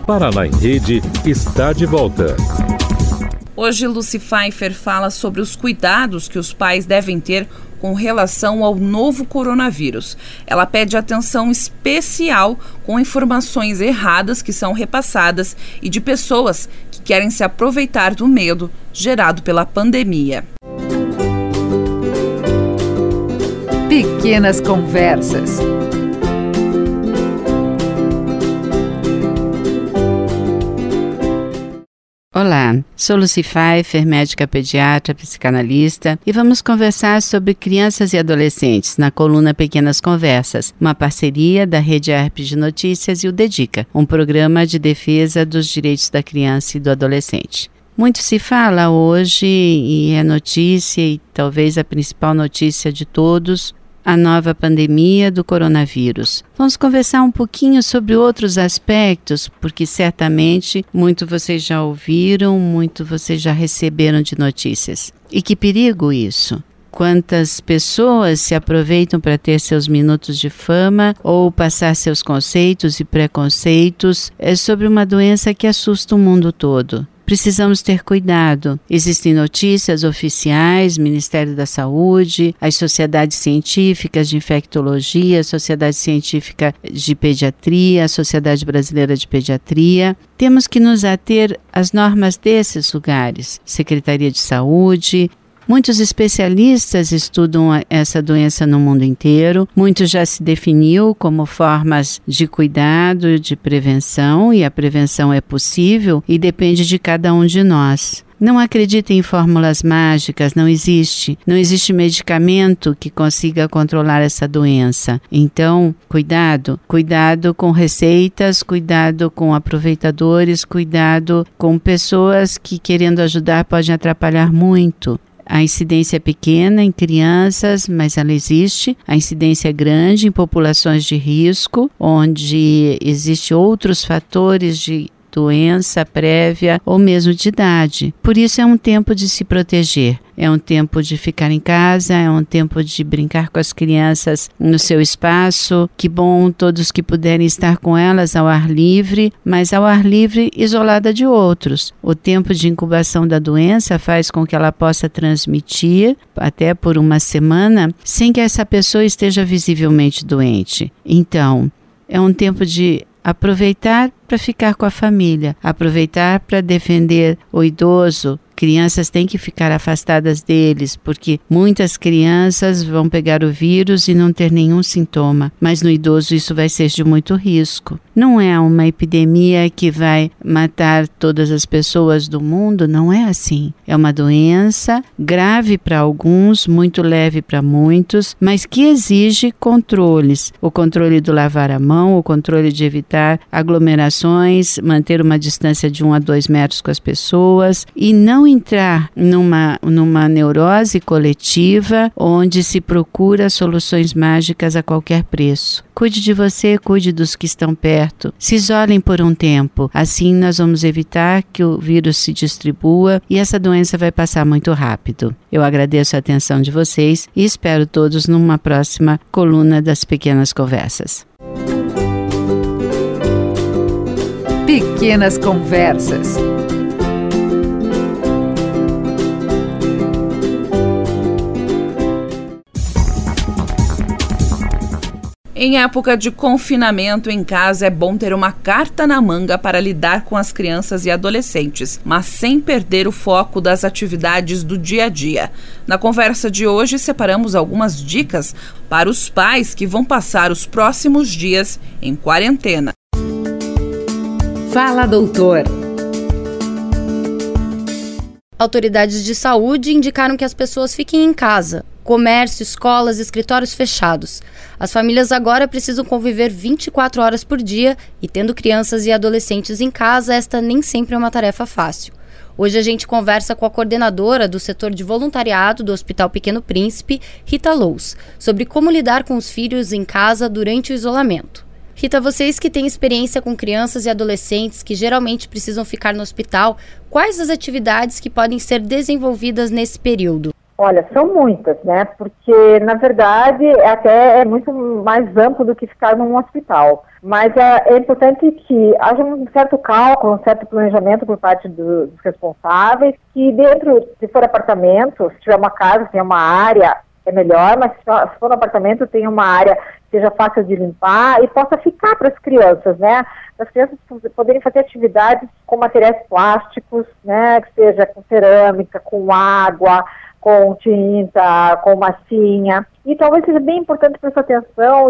Paraná em Rede está de volta. Hoje, Lucy Pfeiffer fala sobre os cuidados que os pais devem ter com relação ao novo coronavírus. Ela pede atenção especial com informações erradas que são repassadas e de pessoas que querem se aproveitar do medo gerado pela pandemia. Pequenas Conversas. Olá, sou Lucy Pfeiffer, médica pediatra, psicanalista, e vamos conversar sobre crianças e adolescentes na coluna Pequenas Conversas, uma parceria da Rede ARP de Notícias e o Dedica, um programa de defesa dos direitos da criança e do adolescente. Muito se fala hoje, e é notícia, e talvez a principal notícia de todos, a nova pandemia do coronavírus. Vamos conversar um pouquinho sobre outros aspectos, porque certamente muito vocês já ouviram, muito vocês já receberam de notícias. E que perigo isso! Quantas pessoas se aproveitam para ter seus minutos de fama ou passar seus conceitos e preconceitos sobre uma doença que assusta o mundo todo. Precisamos ter cuidado. Existem notícias oficiais, Ministério da Saúde, as sociedades científicas de infectologia, a Sociedade Científica de Pediatria, a Sociedade Brasileira de Pediatria. Temos que nos ater às normas desses lugares, Secretaria de Saúde. Muitos especialistas estudam essa doença no mundo inteiro. Muito já se definiu como formas de cuidado, de prevenção, e a prevenção é possível e depende de cada um de nós. Não acreditem em fórmulas mágicas, não existe medicamento que consiga controlar essa doença. Então, cuidado com receitas, cuidado com aproveitadores, cuidado com pessoas que, querendo ajudar, podem atrapalhar muito. A incidência é pequena em crianças, mas ela existe. A incidência é grande em populações de risco, onde existem outros fatores de doença prévia ou mesmo de idade. Por isso é um tempo de se proteger. É um tempo de ficar em casa, é um tempo de brincar com as crianças no seu espaço. Que bom todos que puderem estar com elas ao ar livre, mas ao ar livre isolada de outros. O tempo de incubação da doença faz com que ela possa transmitir até por uma semana sem que essa pessoa esteja visivelmente doente. Então, é um tempo de aproveitar para ficar com a família, aproveitar para defender o idoso. Crianças têm que ficar afastadas deles, porque muitas crianças vão pegar o vírus e não ter nenhum sintoma, mas no idoso isso vai ser de muito risco. Não é uma epidemia que vai matar todas as pessoas do mundo, não é assim. É uma doença grave para alguns, muito leve para muitos, mas que exige controles. O controle do lavar a mão, o controle de evitar aglomerações, manter uma distância de 1 a 2 metros com as pessoas e não entrar numa neurose coletiva onde se procura soluções mágicas a qualquer preço. Cuide de você, cuide dos que estão perto. Se isolem por um tempo. Assim nós vamos evitar que o vírus se distribua e essa doença vai passar muito rápido. Eu agradeço a atenção de vocês e espero todos numa próxima coluna das Pequenas Conversas. Pequenas Conversas. Em época de confinamento em casa, é bom ter uma carta na manga para lidar com as crianças e adolescentes, mas sem perder o foco das atividades do dia a dia. Na conversa de hoje, separamos algumas dicas para os pais que vão passar os próximos dias em quarentena. Fala, doutor! Autoridades de saúde indicaram que as pessoas fiquem em casa. Comércio, escolas, escritórios fechados. As famílias agora precisam conviver 24 horas por dia e, tendo crianças e adolescentes em casa, esta nem sempre é uma tarefa fácil. Hoje a gente conversa com a coordenadora do setor de voluntariado do Hospital Pequeno Príncipe, Rita Lous, sobre como lidar com os filhos em casa durante o isolamento. Rita, vocês que têm experiência com crianças e adolescentes que geralmente precisam ficar no hospital, quais as atividades que podem ser desenvolvidas nesse período? Olha, são muitas, né? Porque, na verdade, até é muito mais amplo do que ficar num hospital. Mas é importante que haja um certo cálculo, um certo planejamento por parte dos responsáveis, que dentro, se for apartamento, se tiver uma casa, tem uma área, é melhor, mas se for um apartamento, tem uma área que seja fácil de limpar e possa ficar para as crianças, né? Para as crianças poderem fazer atividades com materiais plásticos, né? Que seja com cerâmica, com água, com tinta, com massinha. E talvez seja bem importante prestar atenção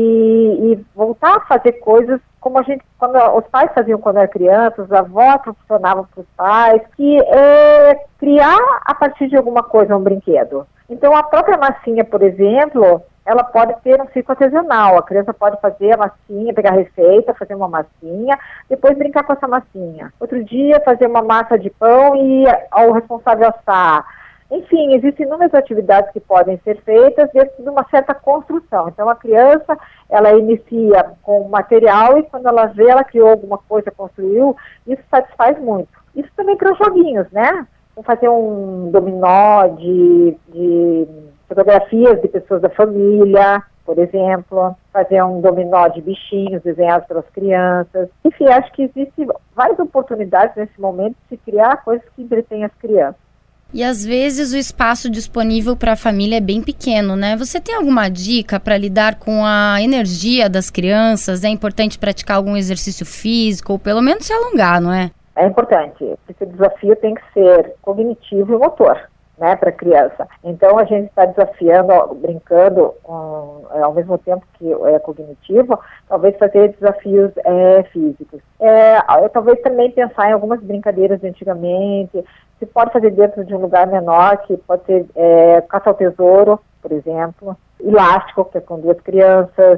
e voltar a fazer coisas como quando os pais faziam quando eram crianças, os avós proporcionavam para os pais, que é criar a partir de alguma coisa um brinquedo. Então, a própria massinha, por exemplo, ela pode ter um ciclo artesanal. A criança pode fazer a massinha, pegar a receita, fazer uma massinha, depois brincar com essa massinha. Outro dia, fazer uma massa de pão e o responsável assar. Enfim, existem inúmeras atividades que podem ser feitas dentro de uma certa construção. Então, a criança, ela inicia com material e quando ela vê, ela criou alguma coisa, construiu, isso satisfaz muito. Isso também para os joguinhos, né? Vou fazer um dominó de fotografias de pessoas da família, por exemplo, fazer um dominó de bichinhos desenhados pelas crianças. Enfim, acho que existem várias oportunidades nesse momento de se criar coisas que entretêm as crianças. E às vezes o espaço disponível para a família é bem pequeno, né? Você tem alguma dica para lidar com a energia das crianças? É importante praticar algum exercício físico ou pelo menos se alongar, não é? É importante. Esse desafio tem que ser cognitivo e motor, né, para a criança. Então a gente está desafiando, brincando ao mesmo tempo que é cognitivo, talvez fazer desafios físicos. Talvez também pensar em algumas brincadeiras de antigamente. Se pode fazer dentro de um lugar menor, que pode ser caça ao tesouro, por exemplo, elástico, que é com 2 crianças,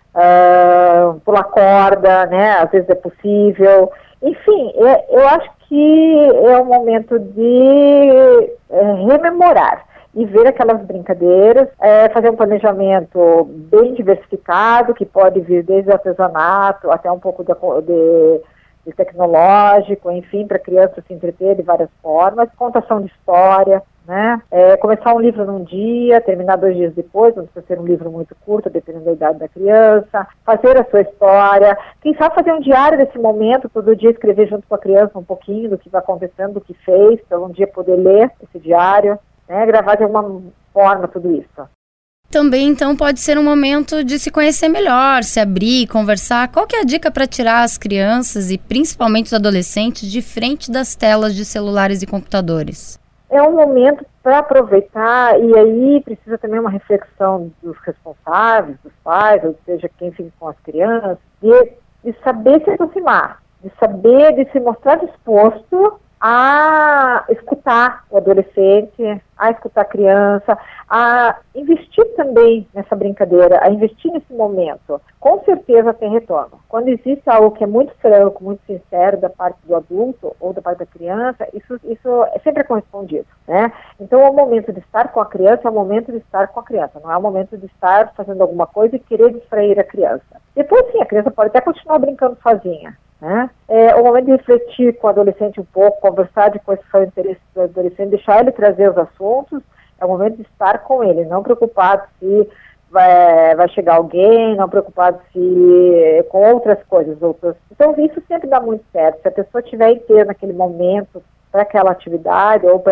pular corda, né, às vezes é possível. Enfim, eu acho que é um momento de rememorar e ver aquelas brincadeiras, fazer um planejamento bem diversificado, que pode vir desde o artesanato até um pouco de tecnológico, enfim, para a criança se entreter de várias formas, contação de história, né? Começar um livro num dia, terminar 2 dias depois, não precisa ser um livro muito curto, dependendo da idade da criança, fazer a sua história, quem sabe fazer um diário desse momento, todo dia escrever junto com a criança um pouquinho do que vai acontecendo, do que fez, para um dia poder ler esse diário, né? Gravar de alguma forma tudo isso. Também, então, pode ser um momento de se conhecer melhor, se abrir, conversar. Qual que é a dica para tirar as crianças e principalmente os adolescentes de frente das telas de celulares e computadores? É um momento para aproveitar, e aí precisa também uma reflexão dos responsáveis, dos pais, ou seja, quem fica com as crianças, de saber se aproximar, de se mostrar disposto a escutar o adolescente, a escutar a criança, a investir também nessa brincadeira, a investir nesse momento. Com certeza tem retorno. Quando existe algo que é muito franco, muito sincero da parte do adulto ou da parte da criança, isso é sempre correspondido, né? Então, o momento de estar com a criança é o momento de estar com a criança, não é o momento de estar fazendo alguma coisa e querer distrair a criança. Depois, sim, a criança pode até continuar brincando sozinha, né? O momento de refletir com o adolescente um pouco, conversar de quais são os interesses do adolescente, deixar ele trazer os assuntos, é o momento de estar com ele, não preocupado se vai chegar alguém, não preocupado se com outras coisas. Então isso sempre dá muito certo. Se a pessoa tiver inteira naquele momento para aquela atividade ou para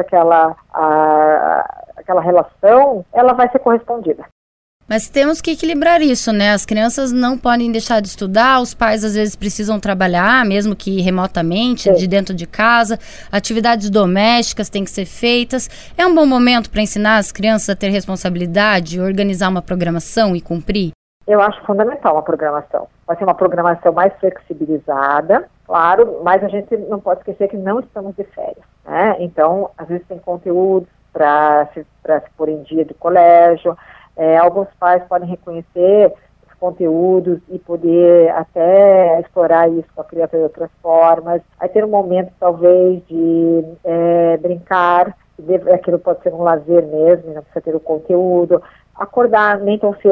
aquela relação, ela vai ser correspondida. Mas temos que equilibrar isso, né? As crianças não podem deixar de estudar, os pais às vezes precisam trabalhar, mesmo que remotamente, de dentro de casa, atividades domésticas têm que ser feitas. É um bom momento para ensinar as crianças a ter responsabilidade, organizar uma programação e cumprir? Eu acho fundamental uma programação. Pode ser uma programação mais flexibilizada, claro, mas a gente não pode esquecer que não estamos de férias, né? Então, às vezes tem conteúdos para se pôr em dia do colégio. Alguns pais podem reconhecer os conteúdos e poder até explorar isso com a criança de outras formas. Aí ter um momento, talvez, de brincar, aquilo pode ser um lazer mesmo, não precisa ter o conteúdo. Acordar nem tão cedo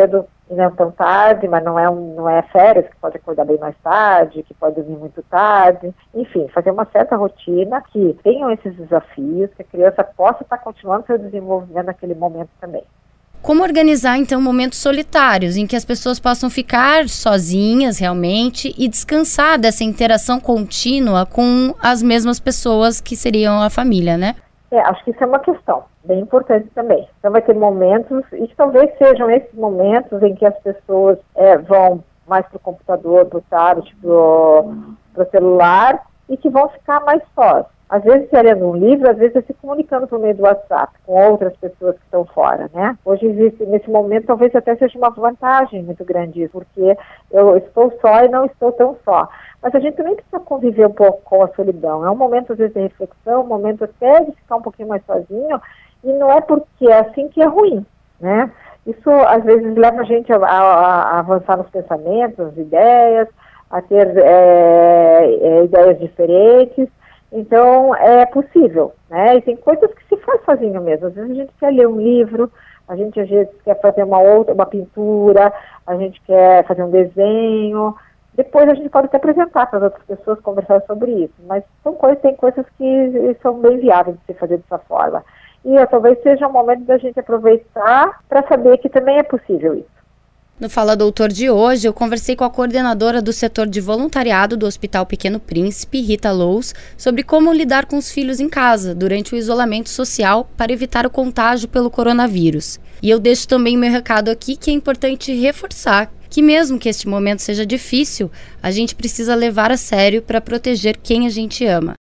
e não tão tarde, mas não é férias, que pode acordar bem mais tarde, que pode dormir muito tarde. Enfim, fazer uma certa rotina que tenham esses desafios, que a criança possa estar continuando seu desenvolvimento naquele momento também. Como organizar, então, momentos solitários, em que as pessoas possam ficar sozinhas, realmente, e descansar dessa interação contínua com as mesmas pessoas que seriam a família, né? Acho que isso é uma questão bem importante também. Então vai ter momentos, e que talvez sejam esses momentos em que as pessoas vão mais para o computador, para o tablet, para o celular, e que vão ficar mais sós. Às vezes se lendo um livro, às vezes se comunicando por meio do WhatsApp com outras pessoas que estão fora, né? Hoje existe, nesse momento, talvez até seja uma vantagem muito grande, porque eu estou só e não estou tão só. Mas a gente também precisa conviver um pouco com a solidão. É um momento, às vezes, de reflexão, um momento até de ficar um pouquinho mais sozinho, e não é porque é assim que é ruim, né? Isso, às vezes, leva a gente a avançar nos pensamentos, nas ideias, a ter ideias diferentes. Então, é possível, né? E tem coisas que se faz sozinho mesmo. Às vezes a gente quer ler um livro, a gente às vezes quer fazer uma pintura, a gente quer fazer um desenho. Depois a gente pode até apresentar para as outras pessoas, conversar sobre isso. Mas tem coisas que são bem viáveis de se fazer dessa forma. E talvez seja um momento da gente aproveitar para saber que também é possível isso. No Fala Doutor de hoje, eu conversei com a coordenadora do setor de voluntariado do Hospital Pequeno Príncipe, Rita Lous, sobre como lidar com os filhos em casa durante o isolamento social para evitar o contágio pelo coronavírus. E eu deixo também meu recado aqui que é importante reforçar que mesmo que este momento seja difícil, a gente precisa levar a sério para proteger quem a gente ama.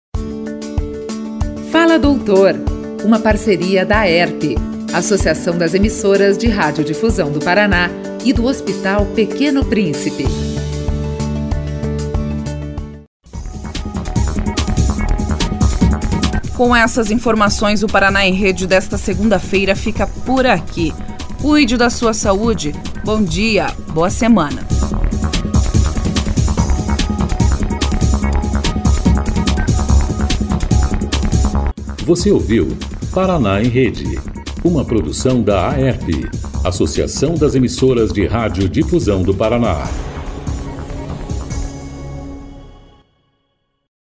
Fala Doutor, uma parceria da AERP, Associação das Emissoras de Radiodifusão do Paraná, e do Hospital Pequeno Príncipe. Com essas informações, o Paraná em Rede desta segunda-feira fica por aqui. Cuide da sua saúde. Bom dia, boa semana. Você ouviu Paraná em Rede, uma produção da AERP, Associação das Emissoras de Radiodifusão do Paraná.